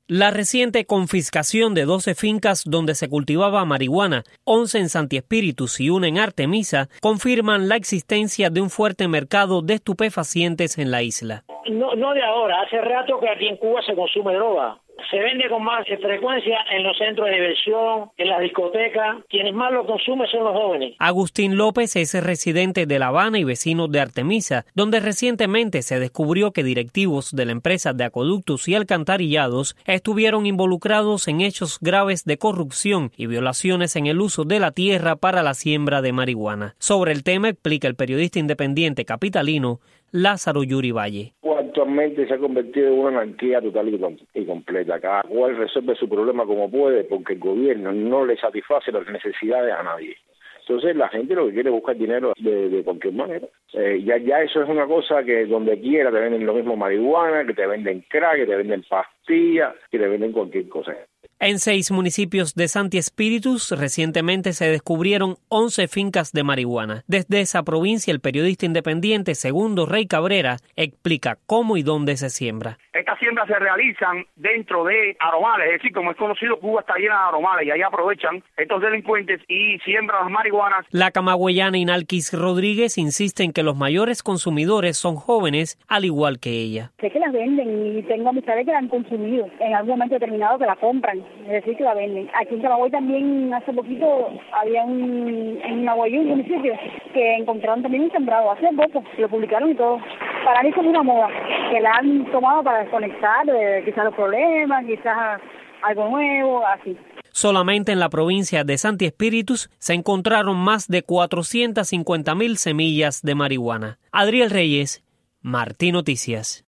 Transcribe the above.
La reciente confiscación de 12 fincas donde se cultivaba marihuana, 11 en Santi Espíritus y una en Artemisa, confirman la existencia de un fuerte mercado de estupefacientes en la isla. No de ahora, hace rato que aquí en Cuba se consume droga. Se vende con más frecuencia en los centros de diversión, en las discotecas. Quienes más lo consumen son los jóvenes. Agustín López es residente de La Habana y vecino de Artemisa, donde recientemente se descubrió que directivos de la empresa de acueductos y alcantarillados estuvieron involucrados en hechos graves de corrupción y violaciones en el uso de la tierra para la siembra de marihuana. Sobre el tema explica el periodista independiente capitalino Lázaro Yuri Valle. Actualmente se ha convertido en una anarquía total y completa. Cada cual resuelve su problema como puede porque el gobierno no le satisface las necesidades a nadie. Entonces la gente lo que quiere es buscar dinero de cualquier manera. Ya eso es una cosa que donde quiera te venden lo mismo marihuana, que te venden crack, que te venden pastillas, que te venden cualquier cosa. En 6 municipios de Santi Espíritus recientemente se descubrieron 11 fincas de marihuana. Desde esa provincia, el periodista independiente Segundo Rey Cabrera explica cómo y dónde se siembra. Estas siembras se realizan dentro de aromales, es decir, como es conocido, Cuba está llena de aromales y ahí aprovechan estos delincuentes y siembran las marihuanas. La camagüeyana Inalquis Rodríguez insiste en que los mayores consumidores son jóvenes, al igual que ella. Sé que las venden y tengo amistades que la han consumido en algún momento determinado, que la compran. Es decir, que la venden. Aquí en Camagüey también hace poquito había en Naguayú, un municipio, que encontraron también un sembrado hace poco, lo publicaron y todo. Para mí es como una moda, que la han tomado para desconectar quizás los problemas, quizás algo nuevo, así. Solamente en la provincia de Santi Espíritus se encontraron más de 450,000 semillas de marihuana. Adriel Reyes, Martí Noticias.